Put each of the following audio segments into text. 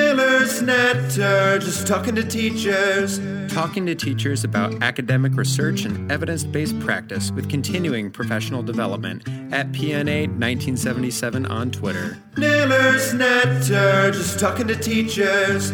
Naylor's Netter, just talking to teachers. Talking to teachers about academic research and evidence-based practice with continuing professional development at PNA 1977 on Twitter. Naylor's Netter, just talking to teachers.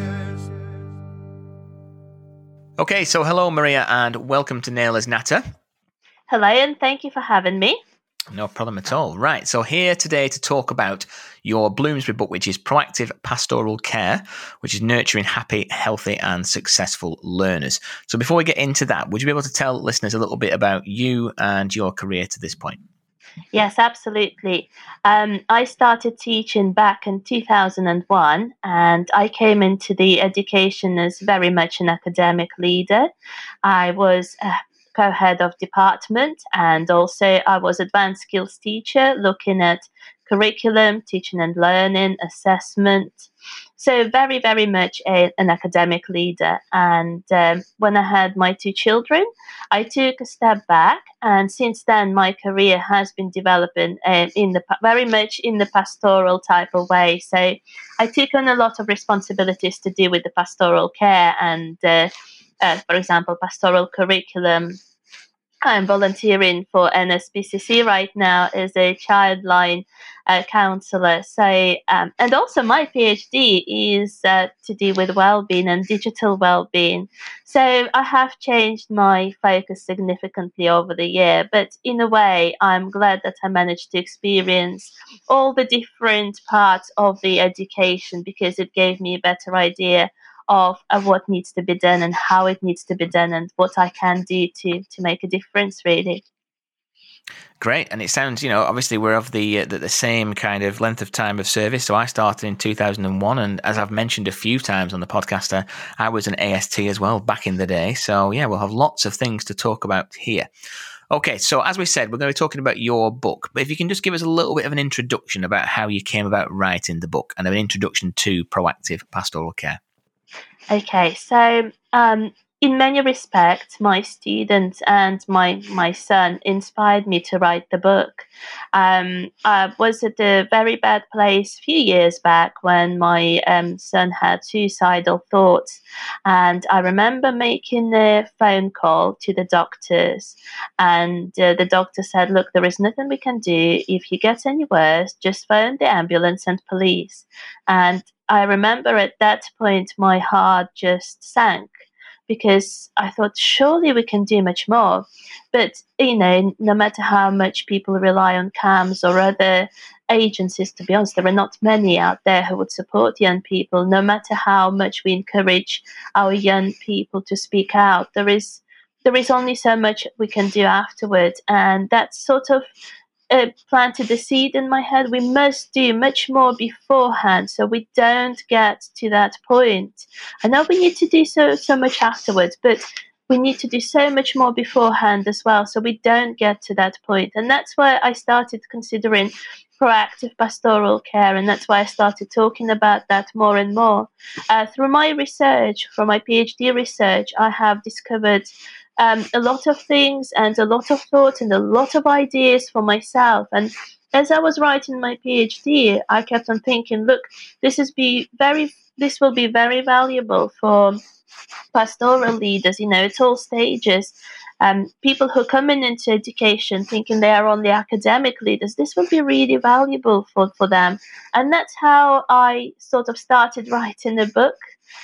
Okay, so hello, Maria, and welcome to Naylor's Natter. Hello, and thank you for having me. No problem at all. Right, so here today to talk about your Bloomsbury book, which is Proactive Pastoral Care, which is nurturing happy, healthy, and successful learners. So before we get into that, would you be able to tell listeners a little bit about you and your career to this point? Yes, absolutely. I started teaching back in 2001, and I came into the education as very much an academic leader. I was co-head of department, and also I was advanced skills teacher looking at curriculum, teaching and learning, assessment. So very, very much an academic leader. And when I had my two children, I took a step back, and since then my career has been developing very much in the pastoral type of way. So I took on a lot of responsibilities to do with the pastoral care and for example, pastoral curriculum. I'm volunteering for NSPCC right now as a childline counsellor. So, and also my PhD is to do with well-being and digital well-being. So I have changed my focus significantly over the year. But in a way, I'm glad that I managed to experience all the different parts of the education, because it gave me a better idea of what needs to be done and how it needs to be done and what I can do to make a difference, really. Great. And it sounds, obviously we're of the same kind of length of time of service. So I started in 2001. And as I've mentioned a few times on the podcast, I was an AST as well back in the day. So yeah, we'll have lots of things to talk about here. Okay, so as we said, we're going to be talking about your book. But if you can just give us a little bit of an introduction about how you came about writing the book and an introduction to proactive pastoral care. Okay, so in many respects, my students and my son inspired me to write the book. I was at a very bad place a few years back when my son had suicidal thoughts. And I remember making a phone call to the doctors. And the doctor said, look, there is nothing we can do. If you get any worse, just phone the ambulance and police. And I remember at that point, my heart just sank, because I thought, surely we can do much more. But, no matter how much people rely on CAMHS or other agencies, to be honest, there are not many out there who would support young people. No matter how much we encourage our young people to speak out, there is only so much we can do afterwards. And that sort of planted the seed in my head. We must do much more beforehand so we don't get to that point. I know we need to do so much afterwards, but we need to do so much more beforehand as well so we don't get to that point. And that's why I started considering proactive pastoral care, and that's why I started talking about that more and more. Through my research, from my PhD research, I have discovered a lot of things and a lot of thoughts and a lot of ideas for myself. And as I was writing my PhD, I kept on thinking, look, this will be very valuable for pastoral leaders, at all stages. People who come into education thinking they are only academic leaders, this will be really valuable for them. And that's how I sort of started writing a book.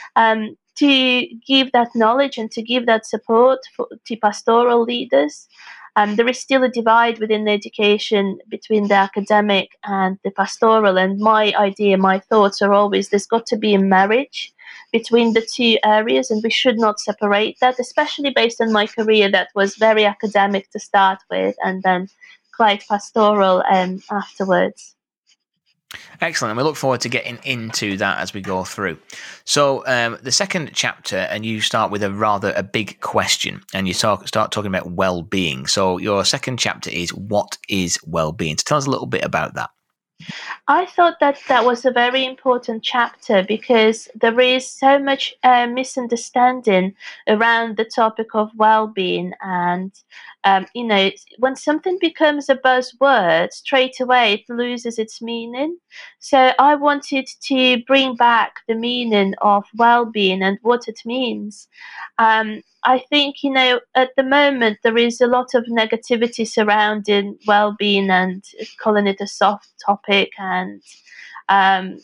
To give that knowledge and to give that support to pastoral leaders. There is still a divide within the education between the academic and the pastoral, and my thoughts are always there's got to be a marriage between the two areas, and we should not separate that, especially based on my career that was very academic to start with and then quite pastoral afterwards. Excellent. And we look forward to getting into that as we go through. So the second chapter, and you start with a big question, and you start talking about well-being. So your second chapter is, what is well-being? So tell us a little bit about that. I thought that was a very important chapter because there is so much misunderstanding around the topic of well-being, and when something becomes a buzzword, straight away it loses its meaning. So I wanted to bring back the meaning of well-being and what it means. I think, at the moment there is a lot of negativity surrounding well-being and calling it a soft topic, and um,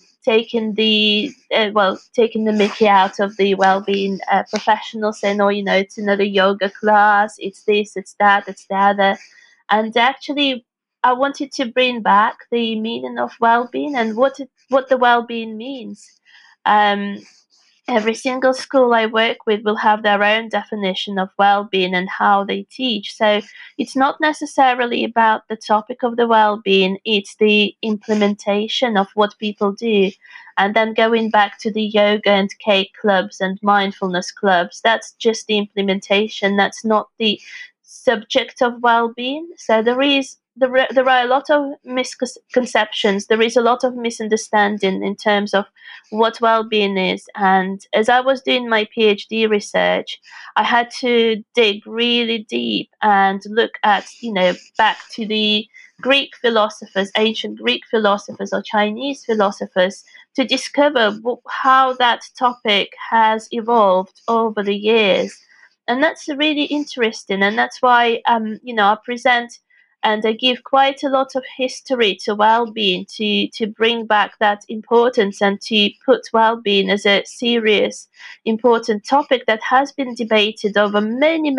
taking the mickey out of the well-being professionals, saying, "Oh, it's another yoga class. It's this, it's that, it's the other." And actually, I wanted to bring back the meaning of well-being and what the well-being means. Um, every single school I work with will have their own definition of well-being and how they teach. So it's not necessarily about the topic of the well-being, it's the implementation of what people do. And then going back to the yoga and cake clubs and mindfulness clubs, that's just the implementation, that's not the subject of well-being. So there are a lot of misconceptions. There is a lot of misunderstanding in terms of what well-being is. And as I was doing my PhD research, I had to dig really deep and look at, back to the Greek philosophers, ancient Greek philosophers or Chinese philosophers, to discover how that topic has evolved over the years. And that's really interesting. And that's why, I present and I give quite a lot of history to well-being to bring back that importance and to put well-being as a serious, important topic that has been debated over many,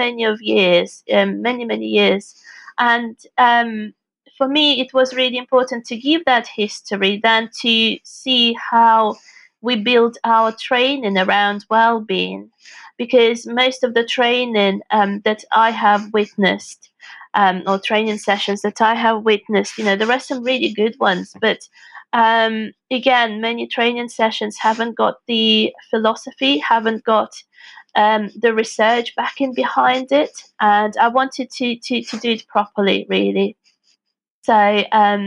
many years. And for me, it was really important to give that history, then to see how we build our training around well-being, because most of the training that I have witnessed, or training sessions that I have witnessed, there are some really good ones, but again, many training sessions haven't got the philosophy, haven't got the research backing behind it, and I wanted to do it properly, really. So,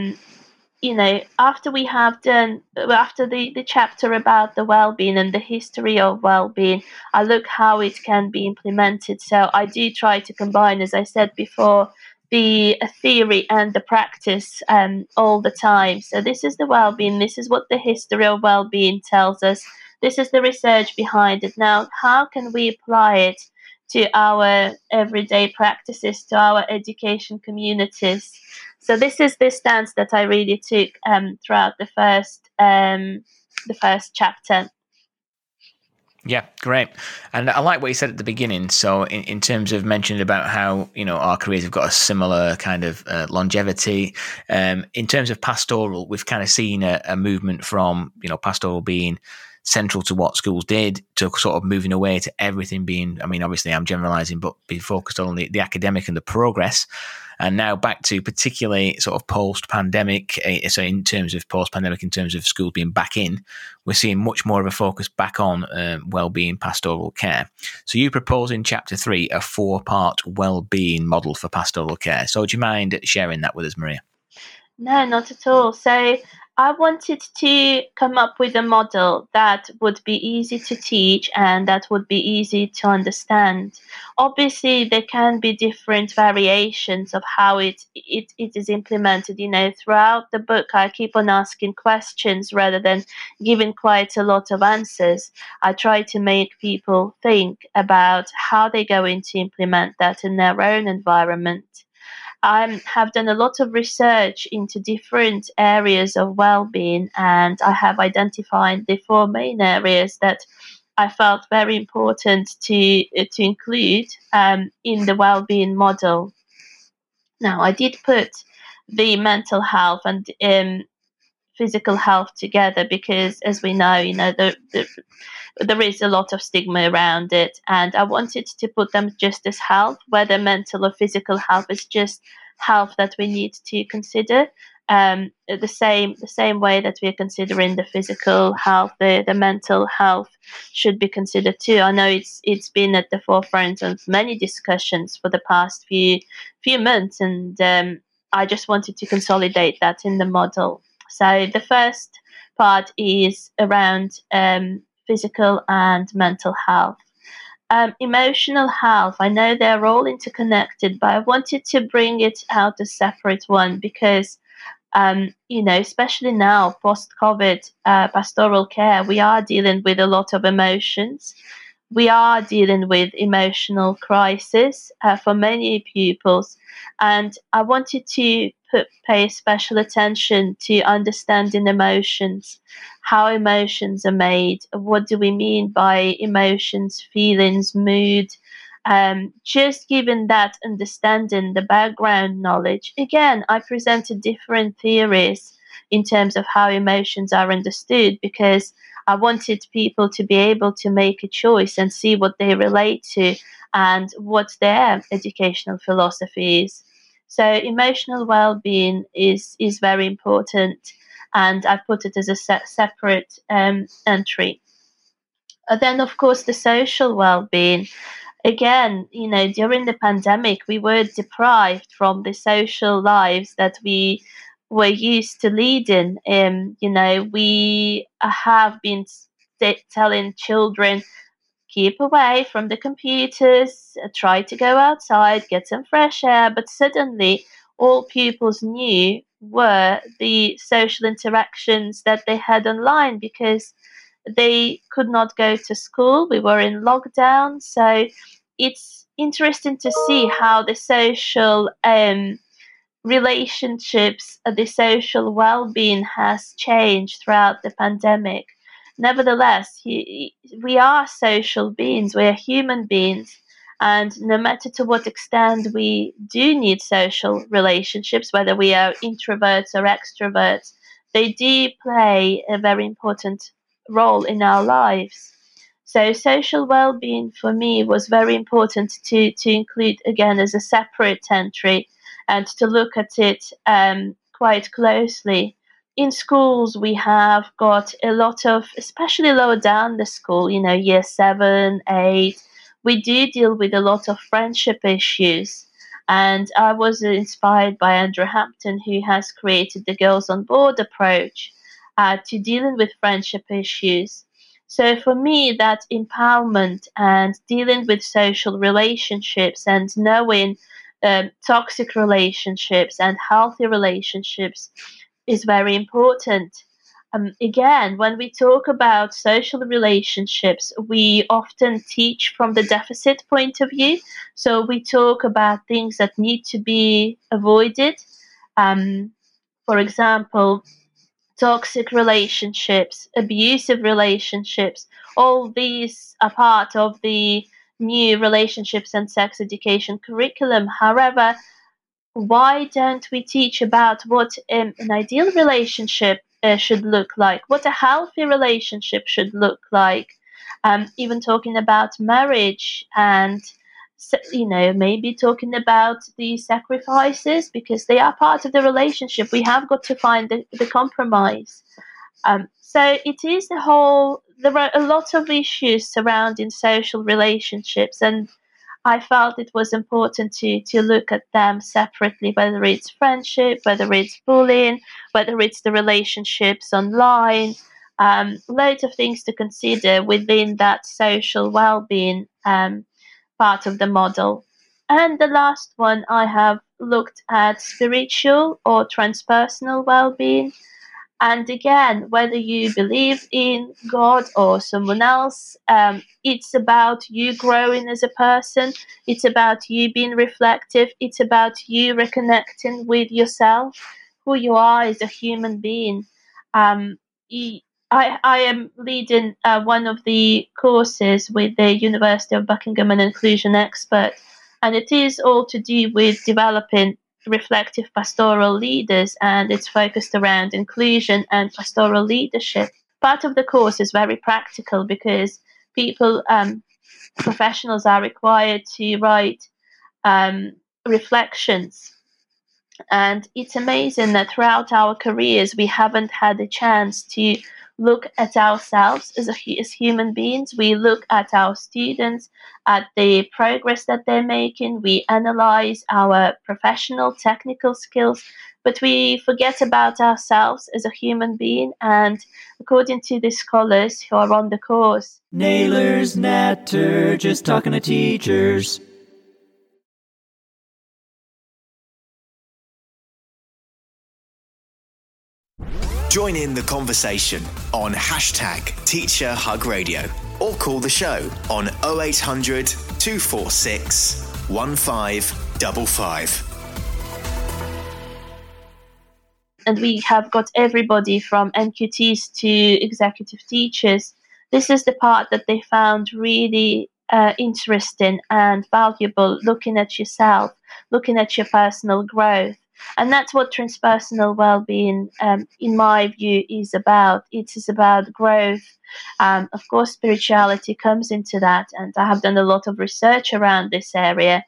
after we have done, after the chapter about the well-being and the history of well-being, I look how it can be implemented. So I do try to combine, as I said before, the theory and the practice all the time. So this is the well-being, this is what the history of well-being tells us, this is the research behind it. Now, how can we apply it to our everyday practices, to our education communities? So this is the stance that I really took throughout the first chapter. Yeah, great. And I like what you said at the beginning. So in terms of mentioning about how, our careers have got a similar kind of longevity, in terms of pastoral, we've kind of seen a movement from, pastoral being central to what schools did to sort of moving away to everything being, obviously I'm generalizing, but being focused on the academic and the progress. And now back to particularly sort of post-pandemic, so in terms of post-pandemic, in terms of schools being back in, we're seeing much more of a focus back on well-being pastoral care. So you propose in Chapter 3 a 4-part well-being model for pastoral care. So do you mind sharing that with us, Maria? No, not at all. So I wanted to come up with a model that would be easy to teach and that would be easy to understand. Obviously, there can be different variations of how it is implemented. Throughout the book, I keep on asking questions rather than giving quite a lot of answers. I try to make people think about how they're going to implement that in their own environment. I have done a lot of research into different areas of well-being, and I have identified the 4 main areas that I felt very important to include in the well-being model. Now, I did put the mental health and physical health together because, as we know, there is a lot of stigma around it, and I wanted to put them just as health, whether mental or physical health is just health that we need to consider. The same way that we are considering the physical health, the mental health should be considered too. I know it's been at the forefront of many discussions for the past few months, and I just wanted to consolidate that in the model. So the first part is around physical and mental health. emotional health, I know they're all interconnected, but I wanted to bring it out a separate one because, especially now, post-COVID pastoral care, we are dealing with a lot of emotions. We are dealing with emotional crisis for many pupils, and I wanted to pay special attention to understanding emotions, how emotions are made, what do we mean by emotions, feelings, mood. Just given that understanding, the background knowledge. Again, I presented different theories in terms of how emotions are understood because I wanted people to be able to make a choice and see what they relate to and what their educational philosophy is. So emotional well-being is very important, and I put it as a separate entry. Then, of course, the social well-being. Again, during the pandemic, we were deprived from the social lives that we were used to leading. We have been telling children, keep away from the computers, try to go outside, get some fresh air. But suddenly, all pupils knew were the social interactions that they had online because they could not go to school. We were in lockdown. So it's interesting to see how the social relationships, the social well-being has changed throughout the pandemic. Nevertheless, we are social beings, we are human beings, and no matter to what extent we do need social relationships, whether we are introverts or extroverts, they do play a very important role in our lives. So social well-being for me was very important to include again as a separate entry and to look at it quite closely. In schools, we have got a lot of, especially lower down the school, year 7, 8, we do deal with a lot of friendship issues. And I was inspired by Andrew Hampton, who has created the Girls on Board approach to dealing with friendship issues. So for me, that empowerment and dealing with social relationships and knowing toxic relationships and healthy relationships is very important. Again, when we talk about social relationships, we often teach from the deficit point of view. So we talk about things that need to be avoided. Um, for example, toxic relationships, abusive relationships, all these are part of the new relationships and sex education curriculum. However, why don't we teach about what an ideal relationship should look like, what a healthy relationship should look like, even talking about marriage and maybe talking about the sacrifices because they are part of the relationship. We have got to find the compromise. So it is there are a lot of issues surrounding social relationships, and I felt it was important to look at them separately, whether it's friendship, whether it's bullying, whether it's the relationships online, loads of things to consider within that social well-being part of the model. And the last one, I have looked at spiritual or transpersonal well-being. And again, whether you believe in God or someone else, it's about you growing as a person. It's about you being reflective. It's about you reconnecting with yourself, who you are as a human being. Um, I am leading one of the courses with the University of Buckingham, an inclusion expert, and it is all to do with developing reflective pastoral leaders, and it's focused around inclusion and pastoral leadership. Part of the course is very practical because people, professionals, are required to write reflections. And it's amazing that throughout our careers, we haven't had a chance to look at ourselves as human beings. We look at our students, at the progress that they're making. We analyze our professional, technical skills. but we forget about ourselves as a human being. And according to the scholars who are on the course, Naylor's Natter, just talking to teachers. Join in the conversation on #TeacherHugRadio or call the show on 0800 246 1555. And we have got everybody from NQTs to executive teachers. This is the part that they found really interesting and valuable, looking at yourself, looking at your personal growth. And that's what transpersonal well-being, in my view, is about. It is about growth. Of course, spirituality comes into that, and I have done a lot of research around this area.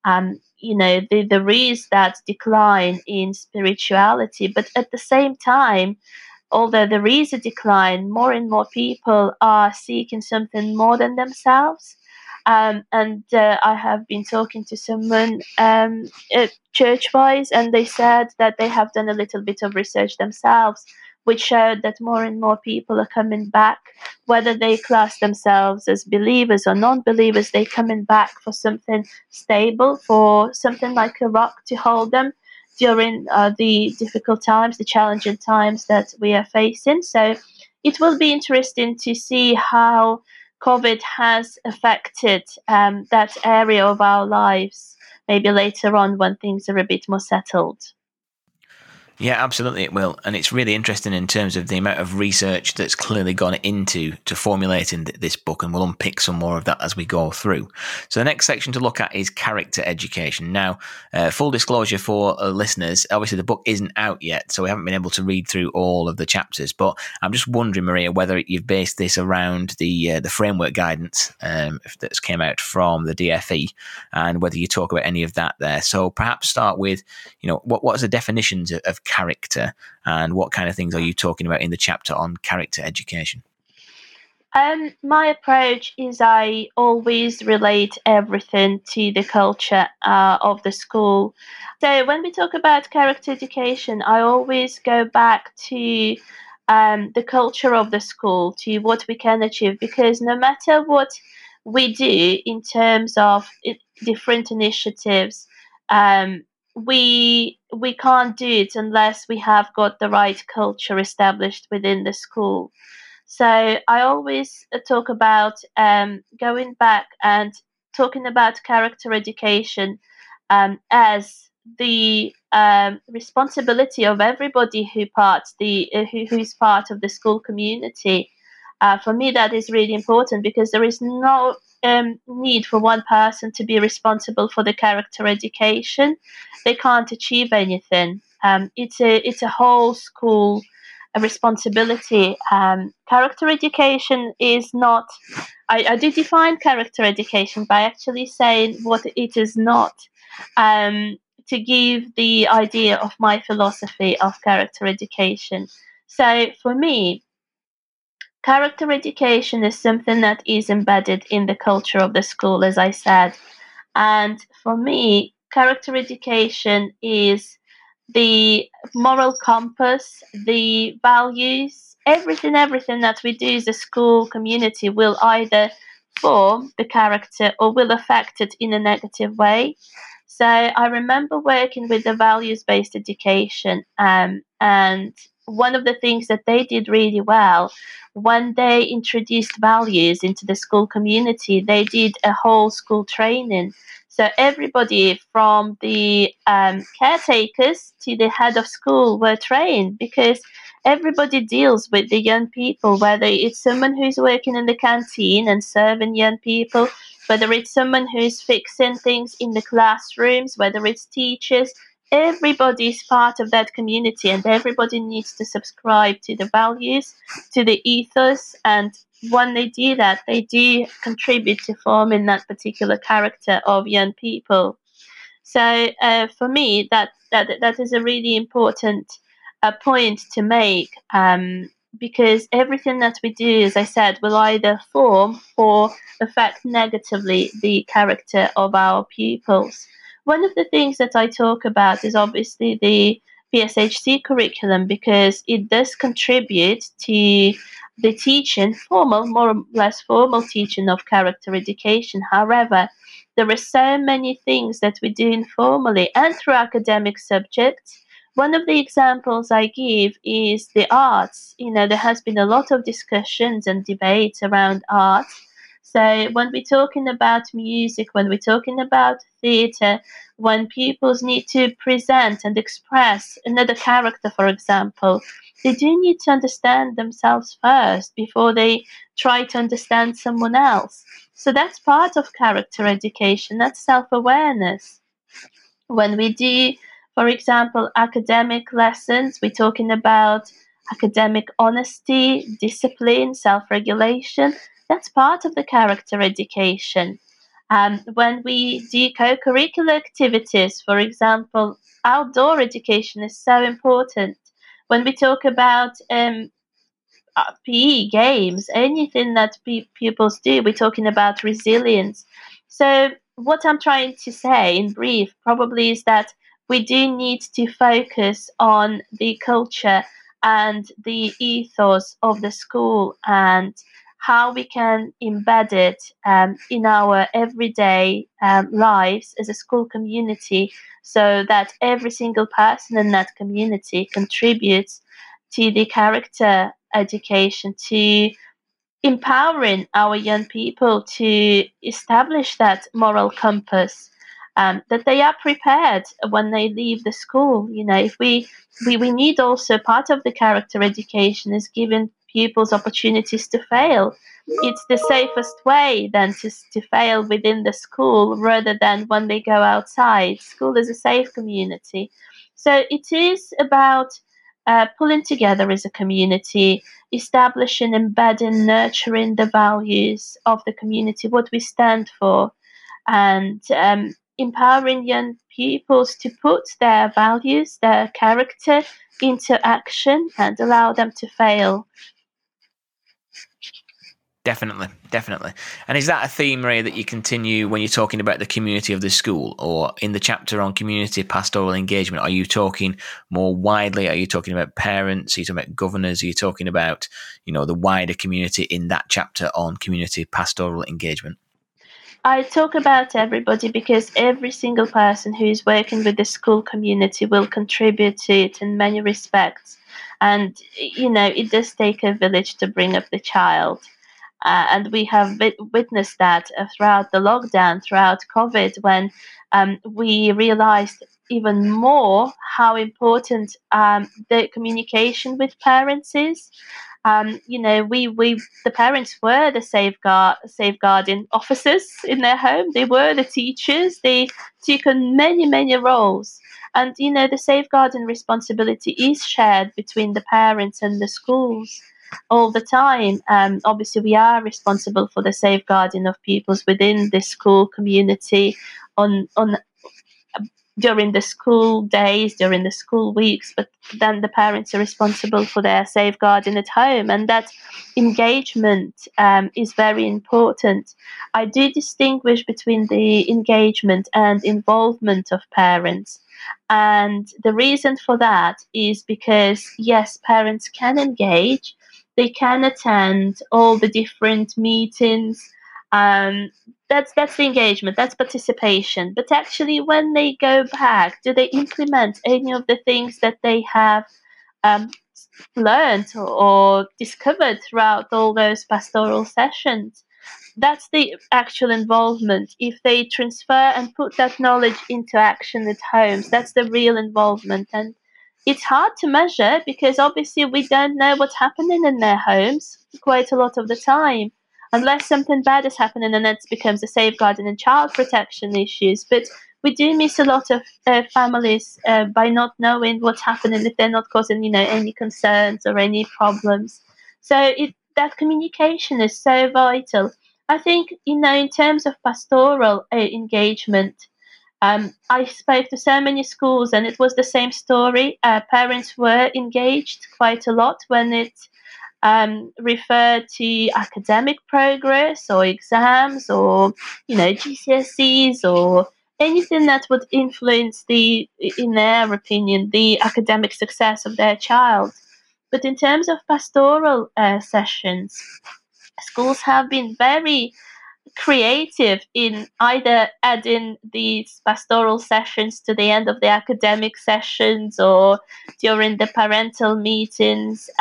There is that decline in spirituality, but at the same time, although there is a decline, more and more people are seeking something more than themselves. I have been talking to someone church-wise, and they said that they have done a little bit of research themselves, which showed that more and more people are coming back, whether they class themselves as believers or non-believers, they're coming back for something stable, for something like a rock to hold them during the difficult times, the challenging times that we are facing. So it will be interesting to see how COVID has affected that area of our lives, maybe later on when things are a bit more settled. Yeah, absolutely it will. And it's really interesting in terms of the amount of research that's clearly gone into formulating this book, and we'll unpick some more of that as we go through. So the next section to look at is character education. Now, full disclosure for listeners, obviously the book isn't out yet, so we haven't been able to read through all of the chapters, but I'm just wondering, Maria, whether you've based this around the framework guidance that's came out from the DFE, and whether you talk about any of that there. So perhaps start with, what is the definitions of character, and what kind of things are you talking about in the chapter on character education? My approach is I always relate everything to the culture of the school. So when we talk about character education, I always go back to the culture of the school, to what we can achieve, because no matter what we do in terms of different initiatives, we can't do it unless we have got the right culture established within the school. So I always talk about going back and talking about character education as the responsibility of everybody who's part of the school community. For me, that is really important, because there is no need for one person to be responsible for the character education. They can't achieve anything. It's a whole school responsibility. Character education is not. I do define character education by actually saying what it is not, to give the idea of my philosophy of character education. So for me, character education is something that is embedded in the culture of the school, as I said. And for me, character education is the moral compass, the values, everything that we do as a school community will either form the character or will affect it in a negative way. So I remember working with the values-based education, and one of the things that they did really well, when they introduced values into the school community, they did a whole school training. So everybody from the caretakers to the head of school were trained, because everybody deals with the young people, whether it's someone who's working in the canteen and serving young people, whether it's someone who's fixing things in the classrooms, whether it's teachers. Everybody is part of that community, and everybody needs to subscribe to the values, to the ethos, and when they do that, they do contribute to forming that particular character of young people. So for me, that is a really important point to make, because everything that we do, as I said, will either form or affect negatively the character of our pupils. One of the things that I talk about is obviously the PSHC curriculum because it does contribute to the teaching, formal, more or less formal teaching of character education. However, there are so many things that we do informally and through academic subjects. One of the examples I give is the arts. There has been a lot of discussions and debates around art. So when we're talking about music, when we're talking about theatre, when pupils need to present and express another character, for example, they do need to understand themselves first before they try to understand someone else. So that's part of character education, that's self-awareness. When we do, for example, academic lessons, we're talking about academic honesty, discipline, self-regulation. That's part of the character education. When we do co-curricular activities, for example, outdoor education is so important. When we talk about PE games, anything that pupils do, we're talking about resilience. So what I'm trying to say in brief probably is that we do need to focus on the culture and the ethos of the school and how we can embed it in our everyday lives as a school community so that every single person in that community contributes to the character education, to empowering our young people to establish that moral compass, that they are prepared when they leave the school. If we need also part of the character education is giving pupils opportunities to fail. It's the safest way then to fail within the school rather than when they go outside. School is a safe community. So it is about pulling together as a community, establishing, embedding, nurturing the values of the community, what we stand for, and empowering young pupils to put their values, their character into action and allow them to fail. Definitely. And is that a theme, Ray, that you continue when you're talking about the community of the school, or in the chapter on community pastoral engagement? Are you talking more widely? Are you talking about parents? Are you talking about governors? Are you talking about, the wider community in that chapter on community pastoral engagement? I talk about everybody because every single person who is working with the school community will contribute to it in many respects. And, it does take a village to bring up the child. And we have witnessed that throughout the lockdown, throughout COVID, when we realized even more how important the communication with parents is. The parents were the safeguarding officers in their home. They were the teachers. They took on many roles. And, the safeguarding responsibility is shared between the parents and the schools all the time. Obviously, we are responsible for the safeguarding of pupils within the school community on during the school days, during the school weeks, but then the parents are responsible for their safeguarding at home, and that engagement is very important. I do distinguish between the engagement and involvement of parents. And the reason for that is because, yes, parents can engage, they can attend all the different meetings. That's the engagement, that's participation. But actually, when they go back, do they implement any of the things that they have learned or discovered throughout all those pastoral sessions? That's the actual involvement. If they transfer and put that knowledge into action at homes, that's the real involvement. And it's hard to measure because obviously we don't know what's happening in their homes quite a lot of the time, unless something bad is happening and it becomes a safeguarding and child protection issues. But we do miss a lot of families by not knowing what's happening if they're not causing, any concerns or any problems. So that communication is so vital. I think, in terms of pastoral engagement, I spoke to so many schools and it was the same story. Parents were engaged quite a lot when it referred to academic progress or exams or, GCSEs or anything that would influence in their opinion, the academic success of their child. But in terms of pastoral sessions, schools have been very creative in either adding these pastoral sessions to the end of the academic sessions or during the parental meetings.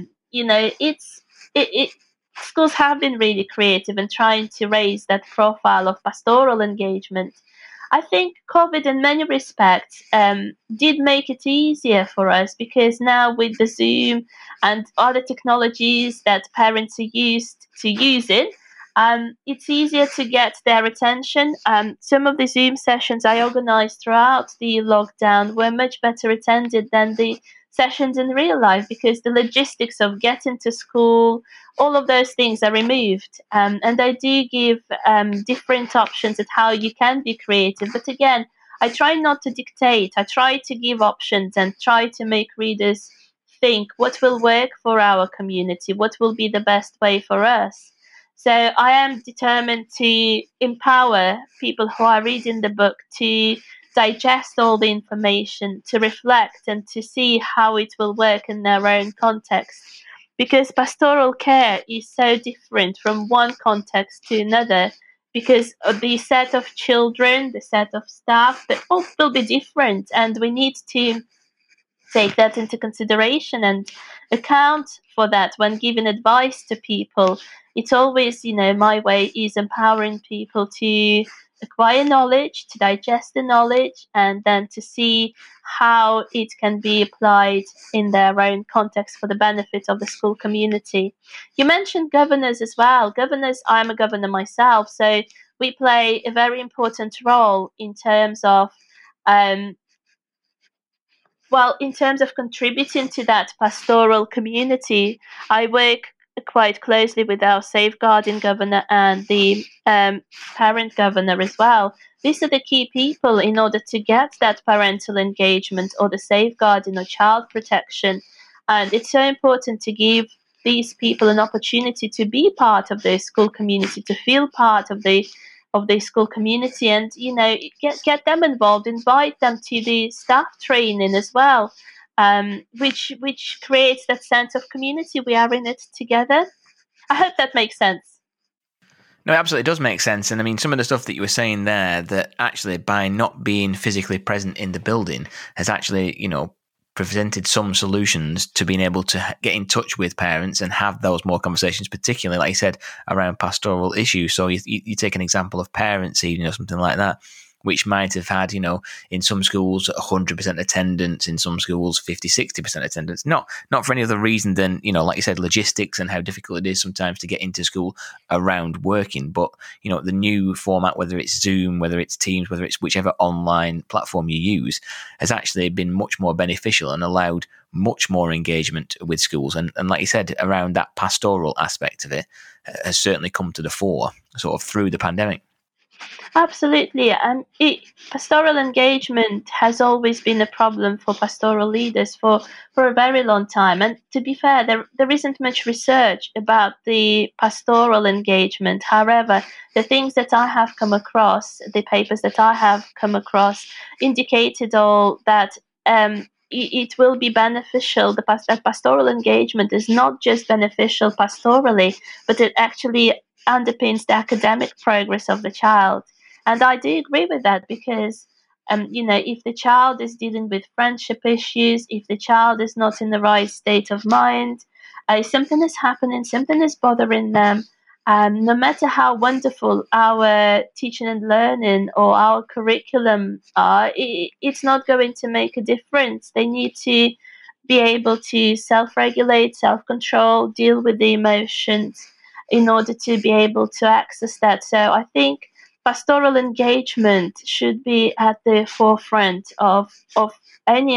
Schools have been really creative in trying to raise that profile of pastoral engagement. I think COVID, in many respects, did make it easier for us, because now with the Zoom and other technologies that parents are used to using, it's easier to get their attention. Some of the Zoom sessions I organized throughout the lockdown were much better attended than the sessions in real life, because the logistics of getting to school, all of those things are removed. And I do give different options at how you can be creative. But again, I try not to dictate. I try to give options and try to make readers think what will work for our community, what will be the best way for us. So I am determined to empower people who are reading the book to digest all the information, to reflect and to see how it will work in their own context. Because pastoral care is so different from one context to another, because the set of children, the set of staff, they all will be different, and we need to take that into consideration and account for that when giving advice to people. It's always, my way is empowering people to acquire knowledge, to digest the knowledge, and then to see how it can be applied in their own context for the benefit of the school community. You mentioned governors as well. Governors, I'm a governor myself, so we play a very important role in terms of contributing to that pastoral community. I work quite closely with our safeguarding governor and the parent governor as well. These are the key people in order to get that parental engagement or the safeguarding or child protection. And it's so important to give these people an opportunity to be part of the school community, to feel part of the school community, and get them involved, invite them to the staff training as well, which creates that sense of community. We are in it together. I hope that makes sense. No, it absolutely does make sense. And I mean, some of the stuff that you were saying there, that actually by not being physically present in the building has actually, presented some solutions to being able to get in touch with parents and have those more conversations, particularly, like you said, around pastoral issues. So you take an example of parents' evening or something like that, which might have had, in some schools 100% attendance, in some schools 50, 60% attendance. Not for any other reason than, like you said, logistics and how difficult it is sometimes to get into school around working. But, the new format, whether it's Zoom, whether it's Teams, whether it's whichever online platform you use, has actually been much more beneficial and allowed much more engagement with schools. And like you said, around that pastoral aspect of it has certainly come to the fore sort of through the pandemic. Absolutely. And pastoral engagement has always been a problem for pastoral leaders for a very long time. And to be fair, there isn't much research about the pastoral engagement. However, the things that I have come across, the papers that I have come across, indicated all that it will be beneficial. That pastoral engagement is not just beneficial pastorally, but it actually underpins the academic progress of the child. And I do agree with that, because if the child is dealing with friendship issues, if the child is not in the right state of mind, something is happening, something is bothering them, no matter how wonderful our teaching and learning or our curriculum are, it's not going to make a difference. They need to be able to self-regulate, self-control, deal with the emotions in order to be able to access that. So I think pastoral engagement should be at the forefront of any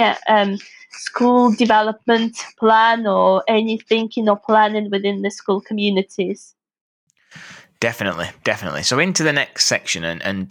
school development plan or any thinking or planning within the school communities. Definitely. So into the next section, and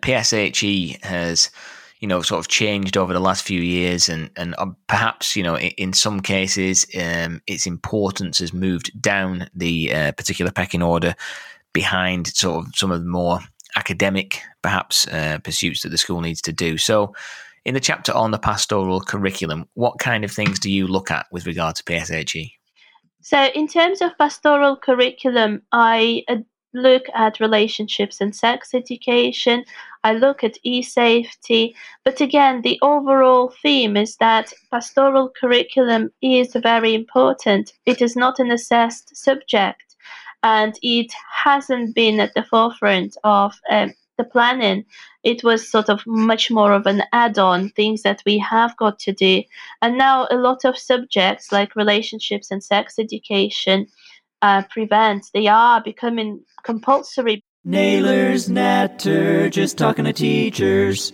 PSHE has, sort of changed over the last few years, and perhaps, in some cases, its importance has moved down the particular pecking order behind sort of some of the more academic, perhaps, pursuits that the school needs to do. So in the chapter on the pastoral curriculum, what kind of things do you look at with regard to PSHE? So in terms of pastoral curriculum, I look at relationships and sex education. I look at e-safety. But again, the overall theme is that pastoral curriculum is very important. It is not an assessed subject, and it hasn't been at the forefront of the planning. It was sort of much more of an add-on, things that we have got to do. And now a lot of subjects like relationships and sex education, they are becoming compulsory. Naylor's Natter, just talking to teachers.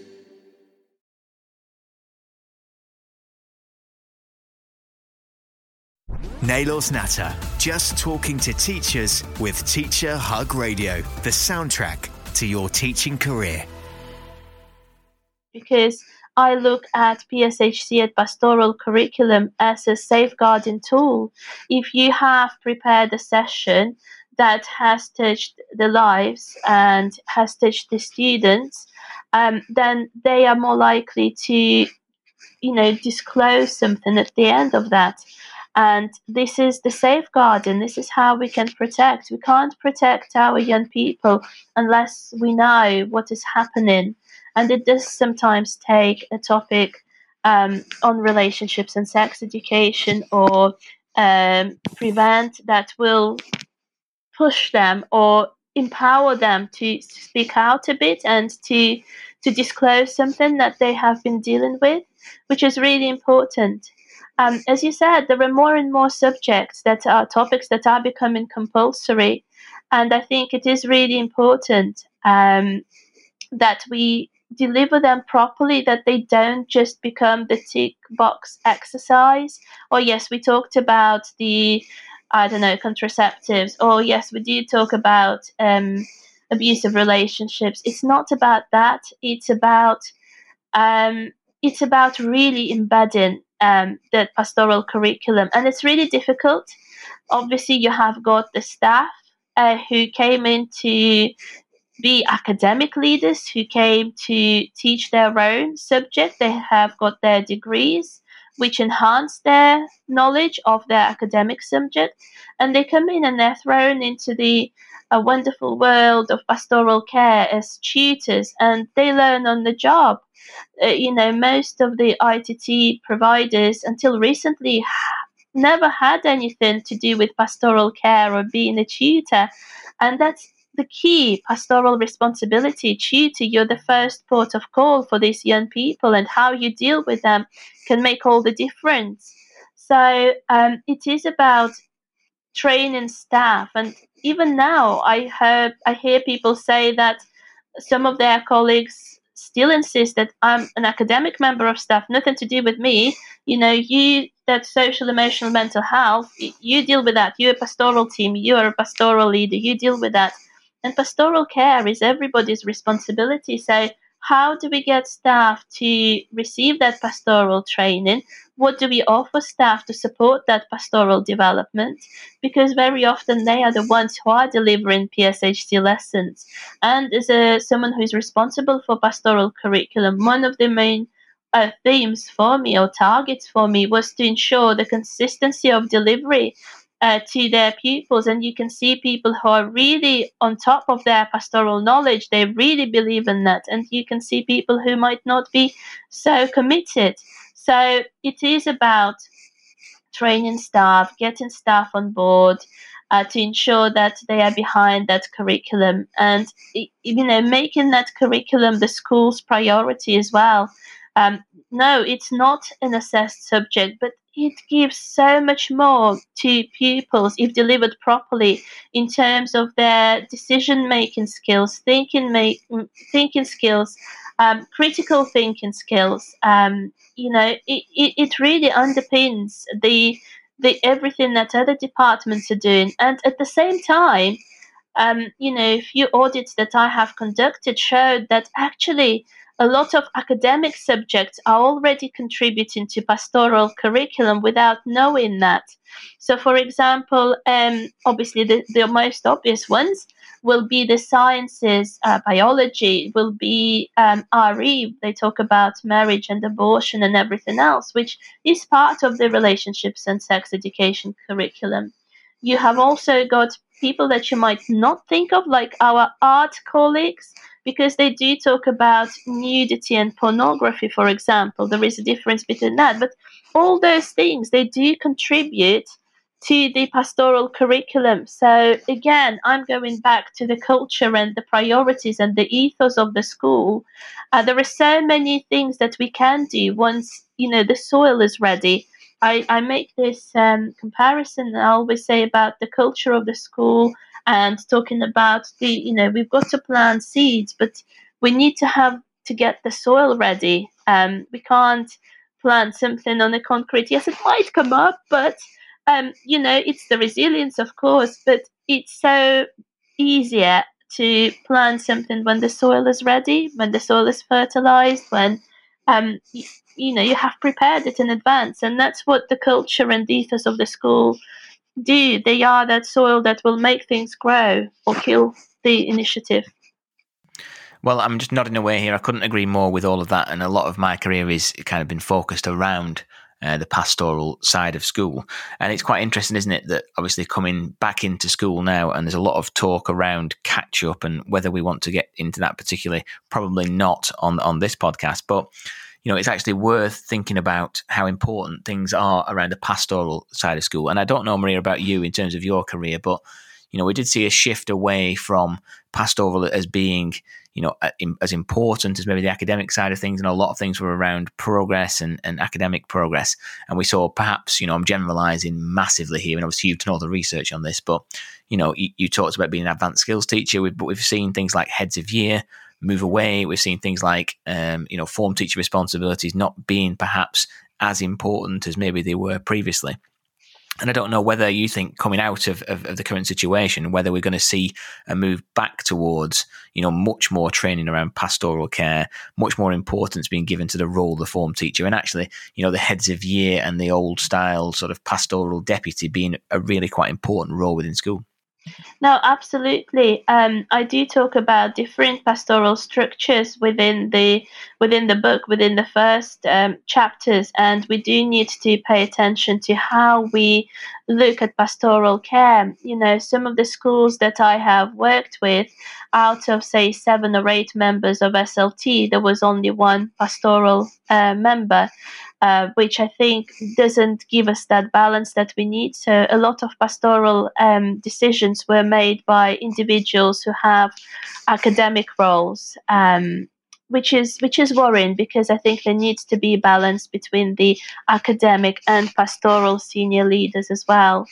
Naylor's Natter, just talking to teachers with Teacher Hug Radio, the soundtrack to your teaching career. Because I look at PSHC and pastoral curriculum as a safeguarding tool. If you have prepared a session that has touched the lives and has touched the students, then they are more likely to, disclose something at the end of that. And this is the safeguarding. This is how we can protect. We can't protect our young people unless we know what is happening. And it does sometimes take a topic on relationships and sex education or prevent that will push them or empower them to speak out a bit and to disclose something that they have been dealing with, which is really important. As you said, there are more and more subjects that are topics that are becoming compulsory, and I think it is really important that we deliver them properly, that they don't just become the tick box exercise. Or yes, we talked about the, contraceptives. Or yes, we do talk about abusive relationships. It's not about that. It's about really embedding the pastoral curriculum, and it's really difficult. Obviously, you have got the staff who came in to be academic leaders, who came to teach their own subject. They have got their degrees, which enhance their knowledge of their academic subject, and they come in and they're thrown into the wonderful world of pastoral care as tutors, and they learn on the job. Most of the ITT providers until recently never had anything to do with pastoral care or being a tutor, and that's the key. Pastoral responsibility. Tutor, you're the first port of call for these young people, and how you deal with them can make all the difference. So it is about training staff, and even now I hear people say that some of their colleagues still insist that I'm an academic member of staff, nothing to do with me. You, that social, emotional, mental health, you deal with that. You're a pastoral team, you are a pastoral leader, you deal with that. And pastoral care is everybody's responsibility. So how do we get staff to receive that pastoral training? What do we offer staff to support that pastoral development? Because very often they are the ones who are delivering PSHC lessons. And as someone who's responsible for pastoral curriculum, one of the main themes for me or targets for me was to ensure the consistency of delivery to their pupils. And you can see people who are really on top of their pastoral knowledge, they really believe in that. And you can see people who might not be so committed. So it is about training staff, getting staff on board to ensure that they are behind that curriculum, and making that curriculum the school's priority as well. No, it's not an assessed subject, but it gives so much more to pupils if delivered properly in terms of their decision-making skills, thinking skills, critical thinking skills. It really underpins the everything that other departments are doing. And at the same time, a few audits that I have conducted showed that actually a lot of academic subjects are already contributing to pastoral curriculum without knowing that. So, for example, obviously the most obvious ones, will be the sciences, biology, will be RE. They talk about marriage and abortion and everything else, which is part of the relationships and sex education curriculum. You have also got people that you might not think of, like our art colleagues, because they do talk about nudity and pornography, for example. There is a difference between that. But all those things, they do contribute to the pastoral curriculum. So again, I'm going back to the culture and the priorities and the ethos of the school. There are so many things that we can do once, the soil is ready. I make this comparison I always say about the culture of the school and talking about we've got to plant seeds, but we need to get the soil ready. We can't plant something on the concrete. Yes, it might come up, but it's the resilience, of course, but it's so easier to plant something when the soil is ready, when the soil is fertilized, when you have prepared it in advance. And that's what the culture and ethos of the school do. They are that soil that will make things grow or kill the initiative. Well, I'm just nodding away here. I couldn't agree more with all of that. And a lot of my career is kind of been focused around the pastoral side of school. And it's quite interesting, isn't it, that obviously coming back into school now, and there's a lot of talk around catch up and whether we want to get into that particularly, probably not on this podcast, but it's actually worth thinking about how important things are around the pastoral side of school. And I don't know, Maria, about you in terms of your career, but we did see a shift away from pastoral as being as important as maybe the academic side of things, and a lot of things were around progress and academic progress. And we saw perhaps, I'm generalizing massively here, and obviously you've done all the research on this, but you talked about being an advanced skills teacher, but we've seen things like heads of year move away. We've seen things like form teacher responsibilities not being perhaps as important as maybe they were previously. And I don't know whether you think coming out of the current situation, whether we're going to see a move back towards, much more training around pastoral care, much more importance being given to the role of the form teacher, and actually, the heads of year and the old style sort of pastoral deputy being a really quite important role within school. No, absolutely. I do talk about different pastoral structures within the book, within the first chapters, and we do need to pay attention to how we look at pastoral care. Some of the schools that I have worked with, out of say 7 or 8 members of SLT, there was only one pastoral member. Which I think doesn't give us that balance that we need. So a lot of pastoral decisions were made by individuals who have academic roles, which is worrying, because I think there needs to be balance between the academic and pastoral senior leaders as well.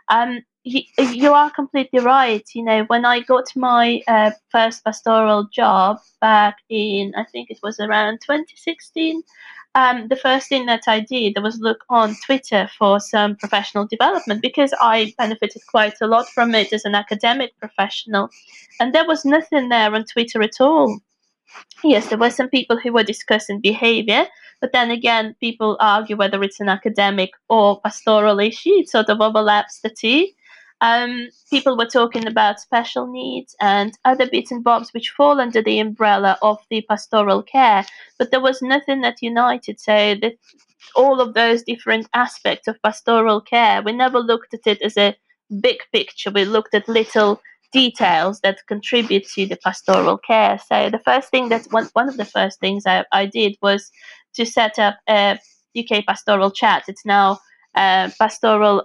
You are completely right. When I got my first pastoral job back in, I think it was around 2016, the first thing that I did was look on Twitter for some professional development, because I benefited quite a lot from it as an academic professional. And there was nothing there on Twitter at all. Yes, there were some people who were discussing behavior, but then again, people argue whether it's an academic or pastoral issue. It sort of overlaps the two. People were talking about special needs and other bits and bobs which fall under the umbrella of the pastoral care, but there was nothing that united. So that all of those different aspects of pastoral care, we never looked at it as a big picture. We looked at little details that contribute to the pastoral care. So the first thing one of the first things I did was to set up a UK pastoral chat. It's now pastoral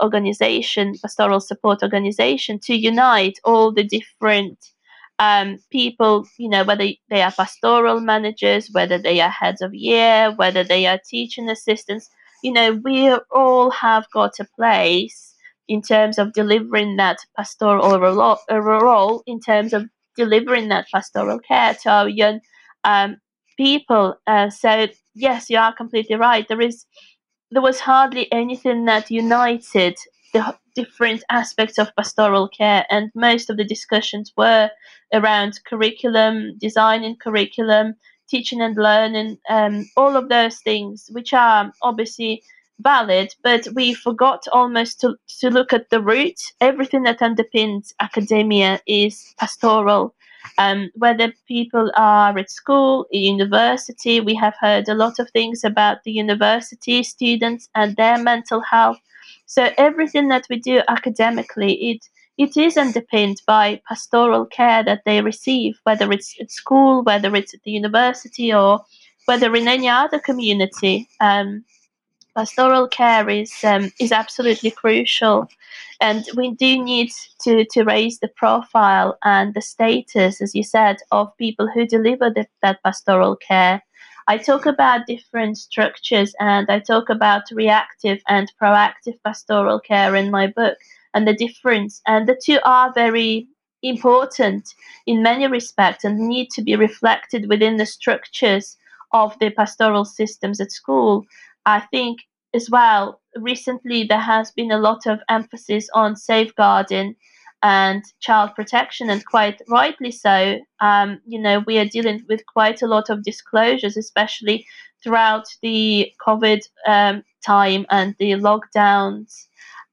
support organization, to unite all the different people, whether they are pastoral managers, whether they are heads of year, whether they are teaching assistants. We all have got a place in terms of delivering that pastoral role in terms of delivering that pastoral care to our young people. So yes, you are completely right. There was hardly anything that united the different aspects of pastoral care, and most of the discussions were around curriculum, designing curriculum, teaching and learning, all of those things, which are obviously valid, but we forgot almost to look at the root. Everything that underpins academia is pastoral. Whether people are at school, university, we have heard a lot of things about the university students and their mental health. So everything that we do academically, it is underpinned by pastoral care that they receive, whether it's at school, whether it's at the university, or whether in any other community. Pastoral care is absolutely crucial, and we do need to raise the profile and the status, as you said, of people who deliver that pastoral care. I talk about different structures, and I talk about reactive and proactive pastoral care in my book, and the difference, and the two are very important in many respects and need to be reflected within the structures of the pastoral systems at school. I think as well, recently there has been a lot of emphasis on safeguarding and child protection, and quite rightly so. We are dealing with quite a lot of disclosures, especially throughout the COVID time and the lockdowns.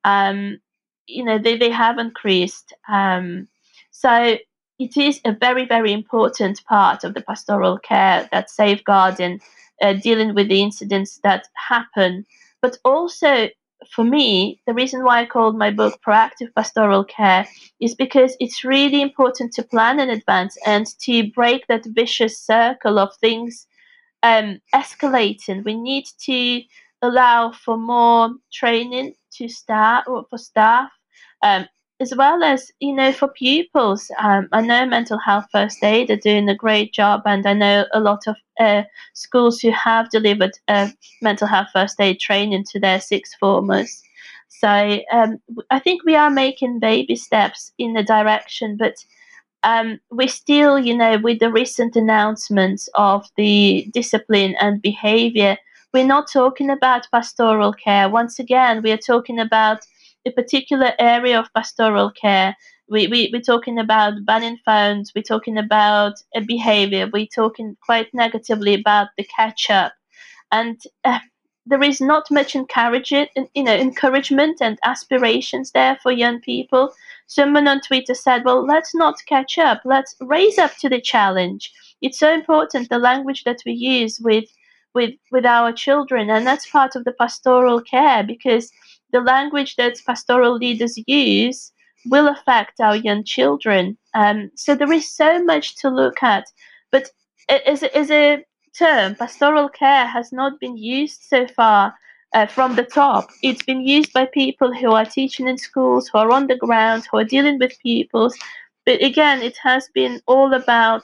They have increased. So it is a very, very important part of the pastoral care, that safeguarding, dealing with the incidents that happen. But also, for me, the reason why I called my book Proactive Pastoral Care is because it's really important to plan in advance and to break that vicious circle of things escalating. We need to allow for more training for staff, as well as for pupils. I know Mental Health First Aid are doing a great job, and I know a lot of schools who have delivered mental health first aid training to their sixth formers. So I think we are making baby steps in the direction, but we still, with the recent announcements of the discipline and behavior, we're not talking about pastoral care. Once again, we are talking about a particular area of pastoral care. We're talking about banning phones. We're talking about a behavior. We're talking quite negatively about the catch-up. And there is not much encouragement and aspirations there for young people. Someone on Twitter said, well, let's not catch up. Let's raise up to the challenge. It's so important, the language that we use with our children. And that's part of the pastoral care, because the language that pastoral leaders use will affect our young children. So there is so much to look at. But as a term, pastoral care has not been used so far from the top. It's been used by people who are teaching in schools, who are on the ground, who are dealing with pupils. But again, it has been all about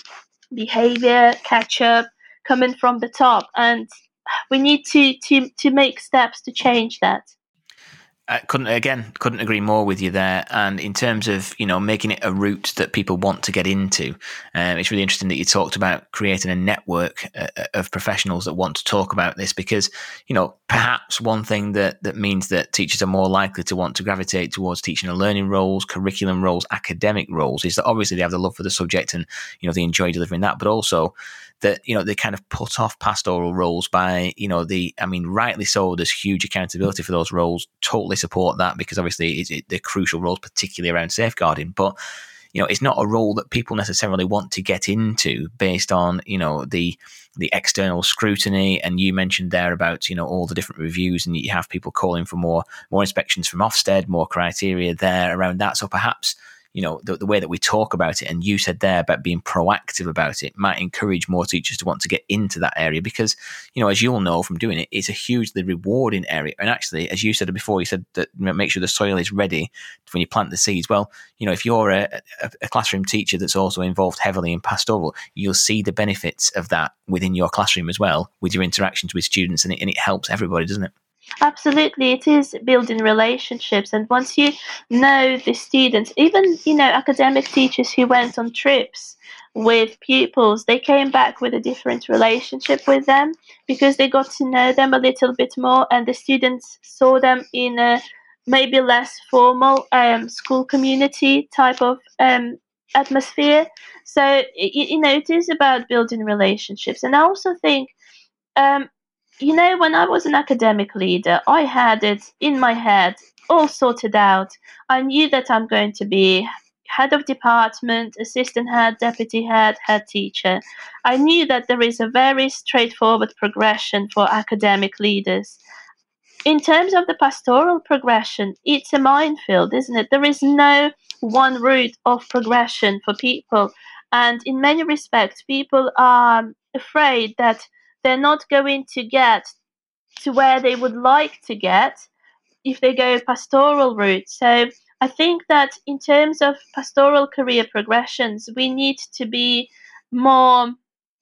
behavior, catch up, coming from the top. And we need to make steps to change that. Couldn't agree more with you there. And in terms of making it a route that people want to get into, it's really interesting that you talked about creating a network of professionals that want to talk about this, because perhaps one thing that means that teachers are more likely to want to gravitate towards teaching and learning roles, curriculum roles, academic roles, is that obviously they have the love for the subject and they enjoy delivering that, but also that they kind of put off pastoral roles by rightly so, there's huge accountability for those roles. Totally support that, because obviously they're crucial roles, particularly around safeguarding. But it's not a role that people necessarily want to get into based on the external scrutiny. And you mentioned there about all the different reviews, and you have people calling for more inspections from Ofsted, more criteria there around that. So perhaps the way that we talk about it, and you said there about being proactive about it, might encourage more teachers to want to get into that area, because, as you'll know from doing it, it's a hugely rewarding area. And actually, as you said before, you said that make sure the soil is ready when you plant the seeds. Well, if you're a classroom teacher that's also involved heavily in pastoral, you'll see the benefits of that within your classroom as well, with your interactions with students, and it helps everybody, doesn't it? Absolutely, it is building relationships, and once you know the students, even academic teachers who went on trips with pupils, they came back with a different relationship with them, because they got to know them a little bit more, and the students saw them in a maybe less formal school community type of atmosphere. So it is about building relationships. And I also think when I was an academic leader, I had it in my head all sorted out. I knew that I'm going to be head of department, assistant head, deputy head, head teacher. I knew that there is a very straightforward progression for academic leaders. In terms of the pastoral progression, it's a minefield, isn't it? There is no one route of progression for people. And in many respects, people are afraid that they're not going to get to where they would like to get if they go pastoral route. So I think that in terms of pastoral career progressions, we need to be more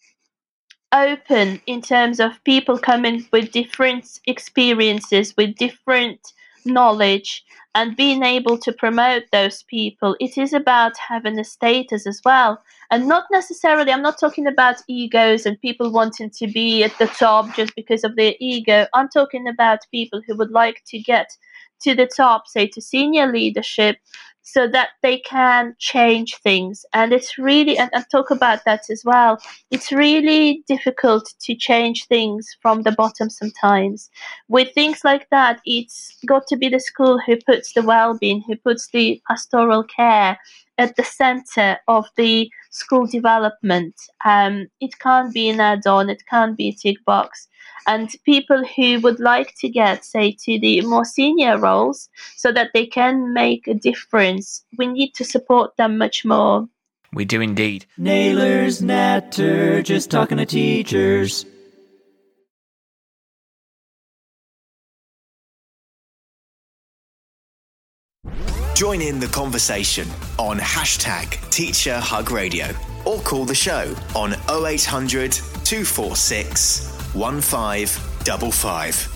open in terms of people coming with different experiences, with different knowledge, and being able to promote those people. It is about having a status as well. And not necessarily, I'm not talking about egos and people wanting to be at the top just because of their ego. I'm talking about people who would like to get to the top, say to senior leadership, so that they can change things. And it's really, and I talk about that as well, it's really difficult to change things from the bottom sometimes. With things like that, it's got to be the school who puts the well-being, who puts the pastoral care at the center of the school development. It can't be an add-on, it can't be a tick box. And people who would like to get, say, to the more senior roles so that they can make a difference, we need to support them much more. We do indeed. Naylor's Natter, just talking to teachers. Join in the conversation on #TeacherHugRadio or call the show on 0800 246 1555.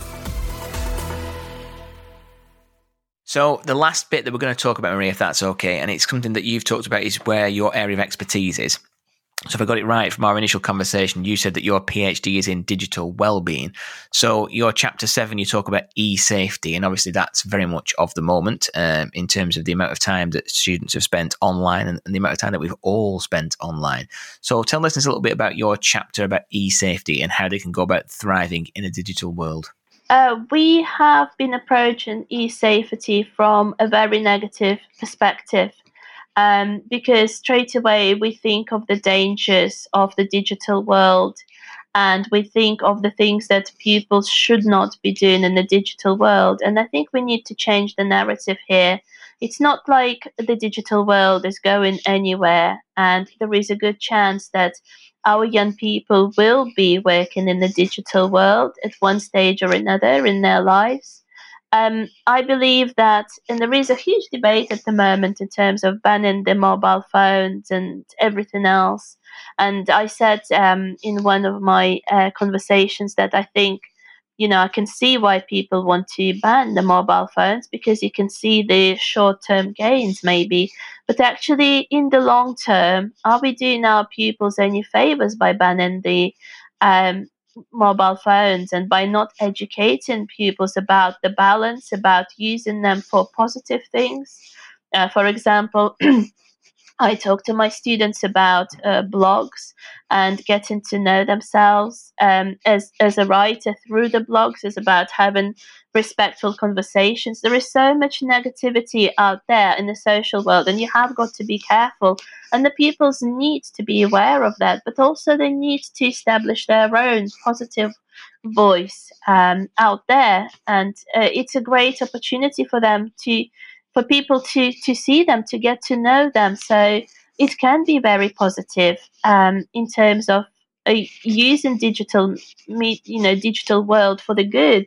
So the last bit that we're going to talk about, Maria, if that's okay, and it's something that you've talked about, is where your area of expertise is. So if I got it right from our initial conversation, you said that your PhD is in digital well-being. So your chapter 7, you talk about e-safety, and obviously that's very much of the moment in terms of the amount of time that students have spent online and the amount of time that we've all spent online. So tell listeners a little bit about your chapter about e-safety and how they can go about thriving in a digital world. We have been approaching e-safety from a very negative perspective. Because straight away we think of the dangers of the digital world, and we think of the things that pupils should not be doing in the digital world. And I think we need to change the narrative here. It's not like the digital world is going anywhere, and there is a good chance that our young people will be working in the digital world at one stage or another in their lives. I believe that, and there is a huge debate at the moment in terms of banning the mobile phones and everything else. And I said in one of my conversations that I think, I can see why people want to ban the mobile phones, because you can see the short-term gains maybe. But actually, in the long term, are we doing our pupils any favors by banning the mobile phones and by not educating pupils about the balance, about using them for positive things? For example, I talk to my students about blogs and getting to know themselves as a writer through the blogs. Is about having respectful conversations. There is so much negativity out there in the social world, and you have got to be careful. And the pupils need to be aware of that, but also they need to establish their own positive voice out there. And it's a great opportunity for them for people to see them, to get to know them. So it can be very positive in terms of using digital world for the good.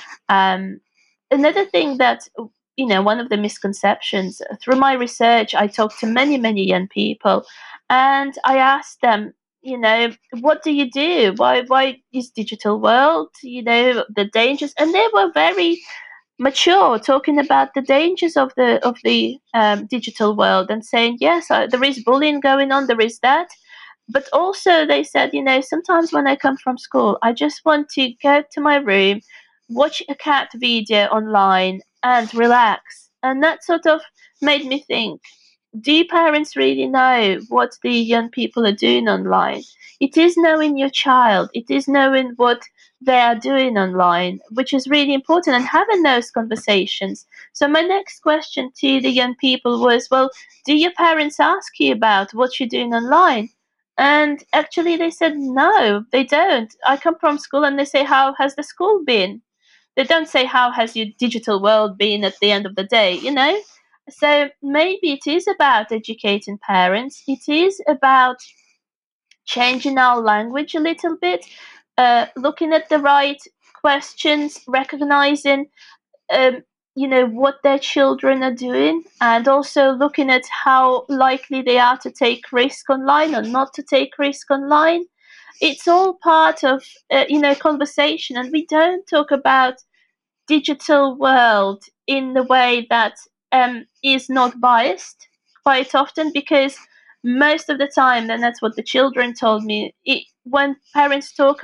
Another thing that, one of the misconceptions through my research, I talked to many, many young people, and I asked them, what do you do? Why is digital world, the dangers? And they were very mature, talking about the dangers of the digital world and saying, yes, there is bullying going on, there is that. But also they said, sometimes when I come from school, I just want to go to my room, watch a cat video online and relax. And that sort of made me think, do parents really know what the young people are doing online? It is knowing your child. It is knowing what they are doing online, which is really important, and having those conversations. So my next question to the young people was, well, do your parents ask you about what you're doing online? And actually they said, no, they don't. I come from school and they say, how has the school been? They don't say, how has your digital world been at the end of the day, you know? So maybe it is about educating parents. It is about changing our language a little bit, looking at the right questions, recognizing, um, what their children are doing, and also looking at how likely they are to take risk online or not to take risk online. It's all part of, conversation, and we don't talk about digital world in the way that is not biased quite often, because most of the time, and that's what the children told me, when parents talk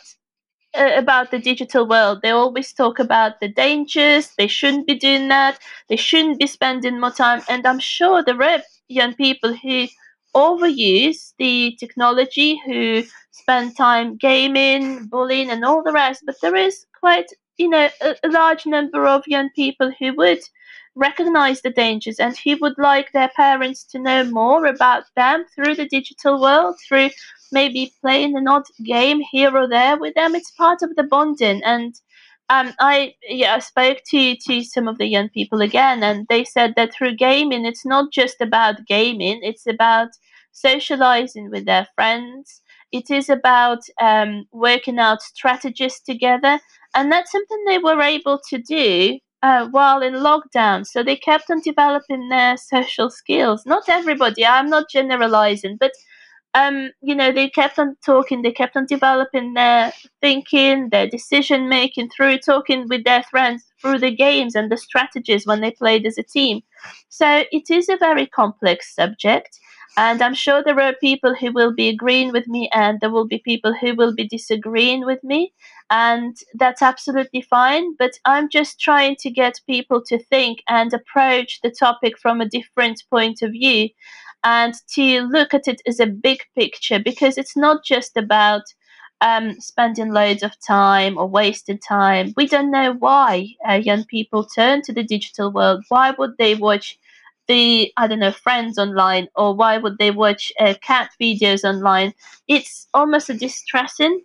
about the digital world, they always talk about the dangers. They shouldn't be doing that. They shouldn't be spending more time. And I'm sure there are young people who overuse the technology, who spend time gaming, bullying, and all the rest. But there is quite, a large number of young people who would recognize the dangers and who would like their parents to know more about them through the digital world, through maybe playing an odd game here or there with them. It's part of the bonding. And I spoke to some of the young people again, and they said that through gaming, it's not just about gaming, it's about socializing with their friends. It is about working out strategies together, and that's something they were able to do while in lockdown. So they kept on developing their social skills. Not everybody, I'm not generalizing, but they kept on talking, they kept on developing their thinking, their decision making through talking with their friends through the games and the strategies when they played as a team. So it is a very complex subject, and I'm sure there are people who will be agreeing with me and there will be people who will be disagreeing with me, and that's absolutely fine. But I'm just trying to get people to think and approach the topic from a different point of view, and to look at it as a big picture, because it's not just about spending loads of time or wasted time. We don't know why young people turn to the digital world. Why would they watch Friends online, or why would they watch cat videos online? It's almost a distressing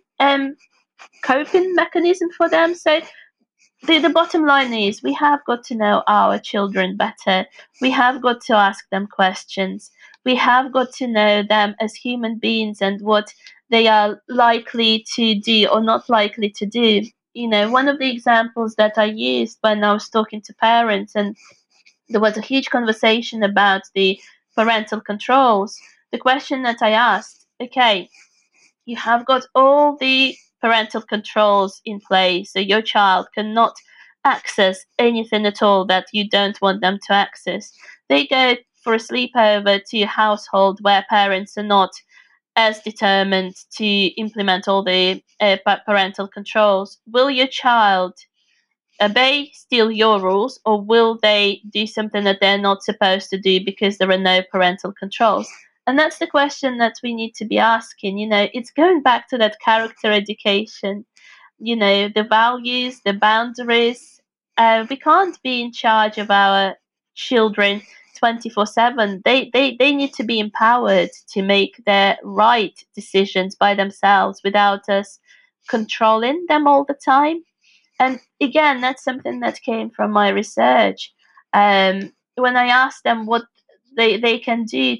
coping mechanism for them. So the bottom line is, we have got to know our children better. We have got to ask them questions. We have got to know them as human beings and what they are likely to do or not likely to do. One of the examples that I used when I was talking to parents, and there was a huge conversation about the parental controls, the question that I asked, okay, you have got all the parental controls in place, so your child cannot access anything at all that you don't want them to access. They go for a sleepover to a household where parents are not as determined to implement all the parental controls. Will your child obey still your rules, or will they do something that they're not supposed to do because there are no parental controls? And that's the question that we need to be asking. It's going back to that character education, the values, the boundaries. We can't be in charge of our children 24/7. They need to be empowered to make their right decisions by themselves without us controlling them all the time. And again, that's something that came from my research. When I asked them what they can do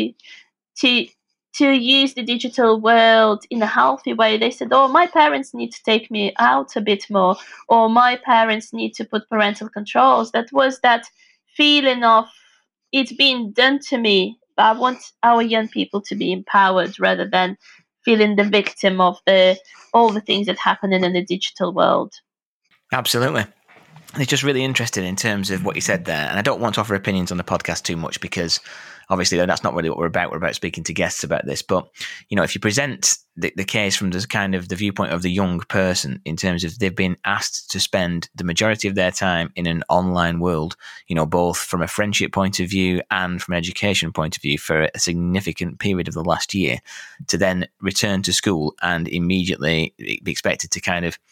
to use the digital world in a healthy way, they said, oh, my parents need to take me out a bit more, or my parents need to put parental controls. That was that feeling of it's being done to me. I want our young people to be empowered rather than feeling the victim of all the things that happen in the digital world. Absolutely. It's just really interesting in terms of what you said there. And I don't want to offer opinions on the podcast too much because obviously that's not really what we're about. We're about speaking to guests about this. But, if you present the case from the kind of the viewpoint of the young person in terms of they've been asked to spend the majority of their time in an online world, both from a friendship point of view and from an education point of view for a significant period of the last year, to then return to school and immediately be expected to kind of,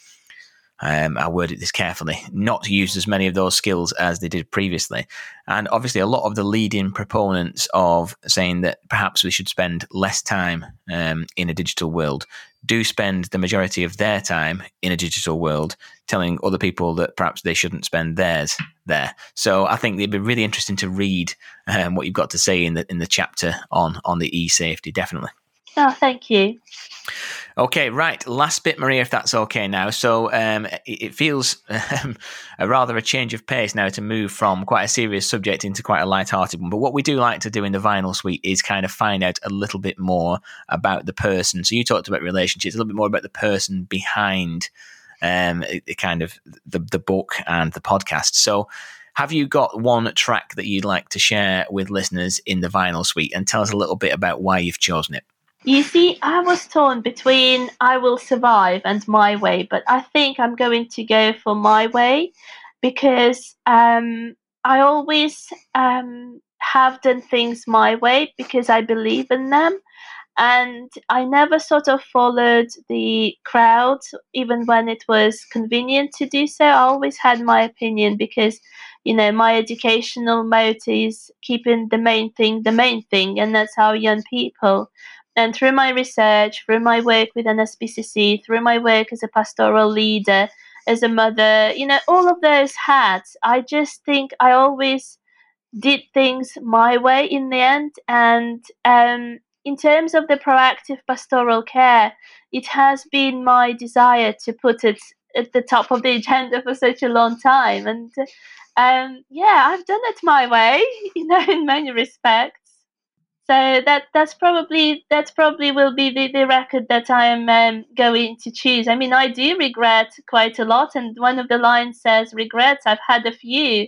I worded this carefully, not use as many of those skills as they did previously. And obviously a lot of the leading proponents of saying that perhaps we should spend less time in a digital world do spend the majority of their time in a digital world telling other people that perhaps they shouldn't spend theirs there. So I think it'd be really interesting to read what you've got to say in the chapter on the e-safety, definitely. Oh, thank you. Okay, right. Last bit, Maria, if that's okay now. So it feels a rather a change of pace now to move from quite a serious subject into quite a light-hearted one. But what we do like to do in the Vinyl Suite is kind of find out a little bit more about the person. So you talked about relationships, a little bit more about the person behind kind of the book and the podcast. So have you got one track that you'd like to share with listeners in the Vinyl Suite, and tell us a little bit about why you've chosen it? You see, I was torn between I Will Survive and My Way, but I think I'm going to go for My Way because I always have done things my way because I believe in them. And I never sort of followed the crowd, even when it was convenient to do so. I always had my opinion because, my educational motive is keeping the main thing, and that's how young people. And through my research, through my work with NSPCC, through my work as a pastoral leader, as a mother, all of those hats, I just think I always did things my way in the end. And in terms of the proactive pastoral care, it has been my desire to put it at the top of the agenda for such a long time. And I've done it my way, in many respects. So that's probably will be the record that I am going to choose. I mean, I do regret quite a lot, and one of the lines says regrets. I've had a few,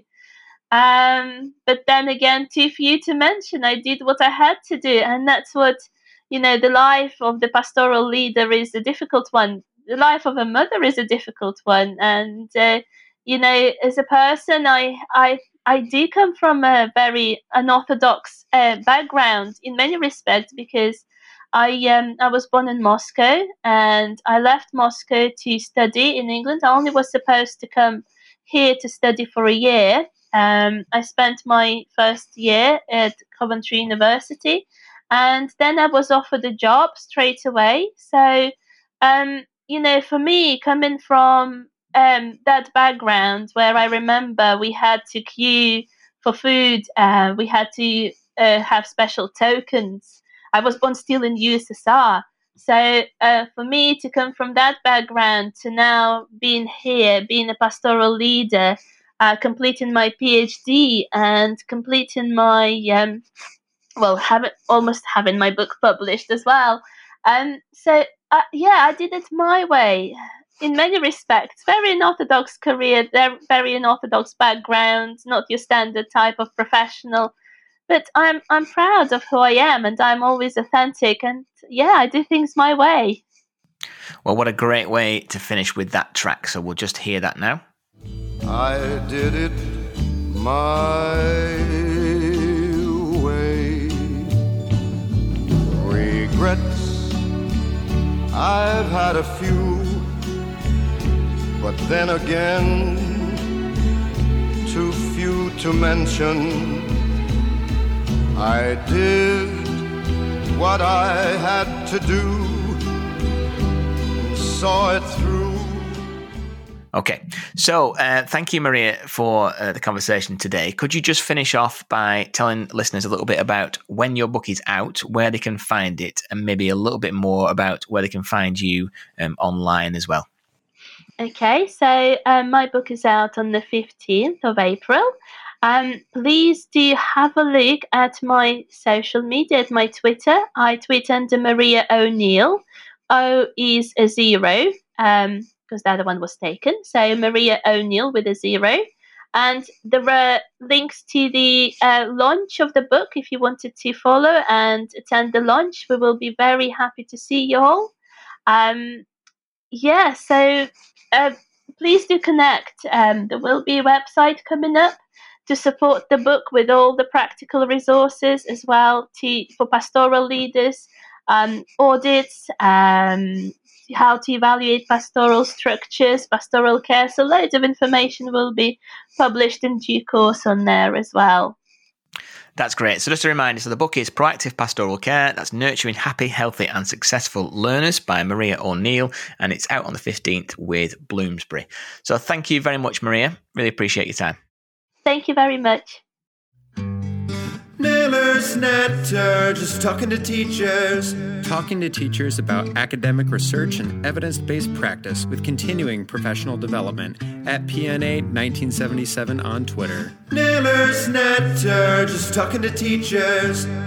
but then again, too few to mention. I did what I had to do, and that's what the life of the pastoral leader is a difficult one. The life of a mother is a difficult one, and as a person, I do come from a very unorthodox background in many respects because I was born in Moscow and I left Moscow to study in England. I only was supposed to come here to study for a year. I spent my first year at Coventry University and then I was offered a job straight away. So, for me, coming from that background where I remember we had to queue for food, we had to have special tokens. I was born still in USSR. So for me to come from that background to now being here, being a pastoral leader, completing my PhD and completing my, almost having my book published as well. I did it my way. In many respects, very unorthodox career, very unorthodox background, not your standard type of professional. But I'm proud of who I am, and I'm always authentic. And I do things my way. Well, what a great way to finish with that track. So we'll just hear that now. I did it my way. Regrets, I've had a few. But then again, too few to mention. I did what I had to do, and saw it through. Okay, so thank you, Maria, for the conversation today. Could you just finish off by telling listeners a little bit about when your book is out, where they can find it, and maybe a little bit more about where they can find you online as well? Okay, so my book is out on the 15th of April. Please do have a look at my social media, at my Twitter. I tweet under Maria O'Neill. O is a 0, because the other one was taken. So Maria O'Neill with a 0. And there are links to the launch of the book if you wanted to follow and attend the launch. We will be very happy to see you all. So please do connect. There will be a website coming up to support the book with all the practical resources as well for pastoral leaders, audits, how to evaluate pastoral structures, pastoral care. So loads of information will be published in due course on there as well. That's great. So just a reminder, so the book is Proactive Pastoral Care. That's Nurturing Happy, Healthy and Successful Learners by Maria O'Neill. And it's out on the 15th with Bloomsbury. So thank you very much, Maria. Really appreciate your time. Thank you very much. Nailers Netter, just talking to teachers. Talking to teachers about academic research and evidence-based practice with continuing professional development at PNA 1977 on Twitter. Nailers Netter, just talking to teachers.